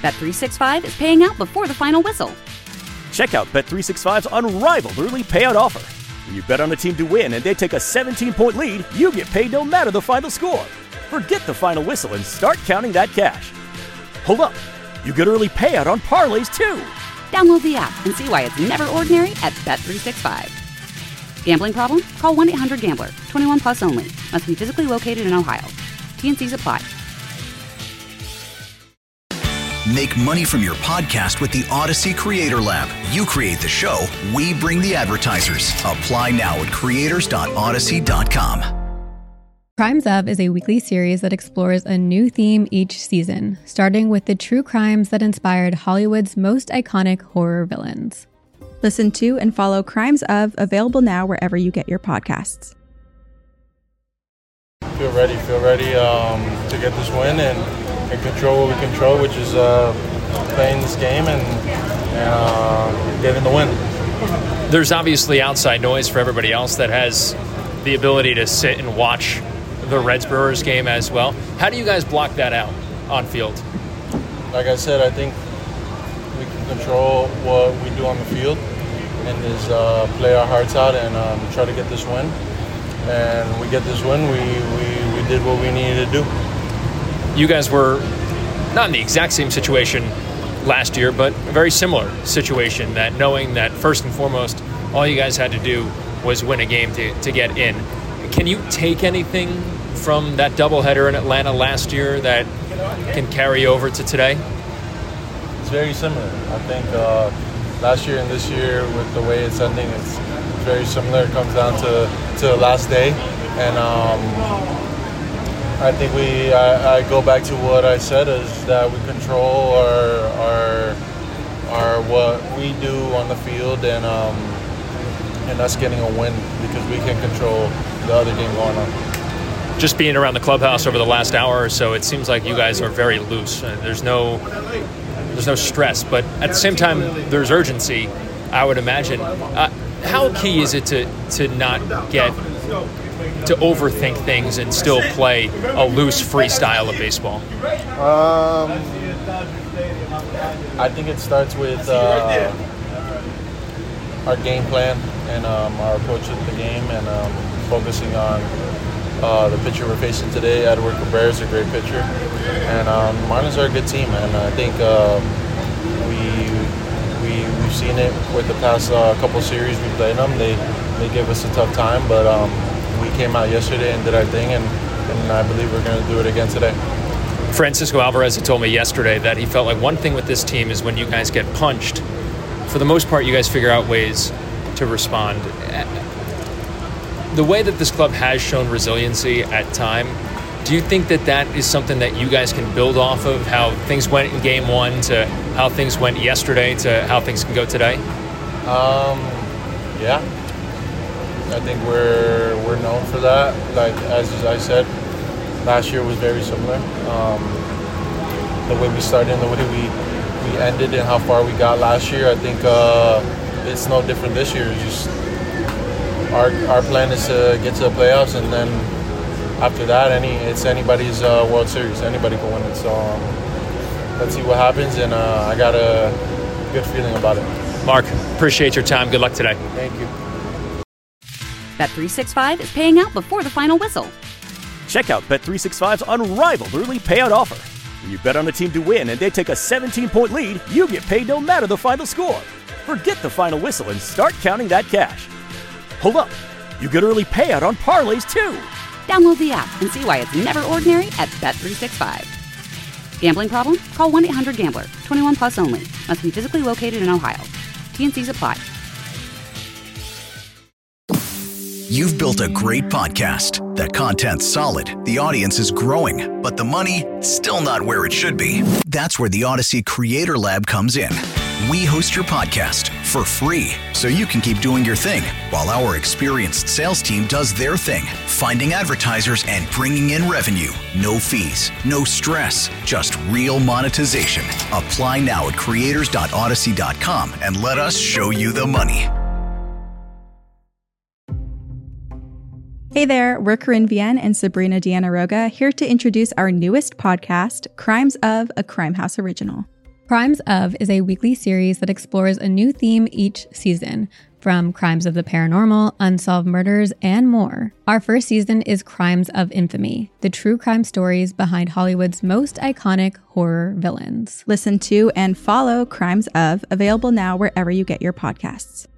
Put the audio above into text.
Bet365 is paying out before the final whistle. Check out Bet365's unrivaled early payout offer. When you bet on a team to win and they take a 17-point lead, you get paid no matter the final score. Forget the final whistle and start counting that cash. Hold up. You get early payout on parlays, too. Download the app and see why it's never ordinary at Bet365. Gambling problem? Call 1-800-GAMBLER. 21 plus only. Must be physically located in Ohio. T&Cs apply. Make money from your podcast with the Odyssey Creator Lab. You create the show, we bring the advertisers. Apply now at creators.odyssey.com. Crimes Of is a weekly series that explores a new theme each season, starting with the true crimes that inspired Hollywood's most iconic horror villains. Listen to and follow Crimes Of, available now wherever you get your podcasts. Feel ready to get this win and control what we control, which is playing this game and getting the win. There's obviously outside noise for everybody else that has the ability to sit and watch the Reds-Brewers game as well. How do you guys block that out on field? Like I said, I think we can control what we do on the field and is play our hearts out and try to get this win. And we get this win, we did what we needed to do. You guys were not in the exact same situation last year, but a very similar situation, that knowing that first and foremost, all you guys had to do was win a game to get in. Can you take anything from that doubleheader in Atlanta last year that can carry over to today? It's very similar. I think last year and this year, with the way it's ending, it's very similar. It comes down to the last day. And I think I go back to what I said, is that we control our what we do on the field and us getting a win because we can control the other game going on. Just being around the clubhouse over the last hour or so, it seems like you guys are very loose. There's no stress, but at the same time, there's urgency, I would imagine. How key is it to not get to overthink things and still play a loose, free style of baseball? I think it starts with our game plan and our approach to the game and focusing on the pitcher we're facing today. Edward Cabrera is a great pitcher, and Marlins are a good team, and I think we've seen it with the past couple series we played them. They give us a tough time, but we came out yesterday and did our thing, and I believe we're going to do it again today. Francisco Alvarez had told me yesterday that he felt like one thing with this team is when you guys get punched, for the most part, you guys figure out ways to respond. The way that this club has shown resiliency at time, do you think that is something that you guys can build off of, how things went in game one to how things went yesterday to how things can go today? Yeah. I think we're known for that. Like, as I said, last year was very similar. The way we started and the way we ended and how far we got last year, I think it's no different this year. It's just our plan is to get to the playoffs, and then after that, it's anybody's World Series. Anybody can win it. So let's see what happens, and I got a good feeling about it. Mark, appreciate your time. Good luck today. Thank you. Bet365 is paying out before the final whistle. Check out Bet365's unrivaled early payout offer. When you bet on a team to win and they take a 17-point lead, you get paid no matter the final score. Forget the final whistle and start counting that cash. Hold up. You get early payout on parlays, too. Download the app and see why it's never ordinary at Bet365. Gambling problem? Call 1-800-GAMBLER. 21 plus only. Must be physically located in Ohio. T&Cs apply. You've built a great podcast. The content's solid, the audience is growing, but the money, still not where it should be. That's where the Odyssey Creator Lab comes in. We host your podcast for free, so you can keep doing your thing, while our experienced sales team does their thing, finding advertisers and bringing in revenue. No fees, no stress, just real monetization. Apply now at creators.odyssey.com and let us show you the money. Hey there, we're Corinne Vienne and Sabrina Diana Roga, here to introduce our newest podcast, Crimes Of, a Crimehouse original. Crimes of is a weekly series that explores a new theme each season, from crimes of the paranormal, unsolved murders, and more. Our first season is Crimes of Infamy, the true crime stories behind Hollywood's most iconic horror villains. Listen to and follow Crimes of, available now wherever you get your podcasts.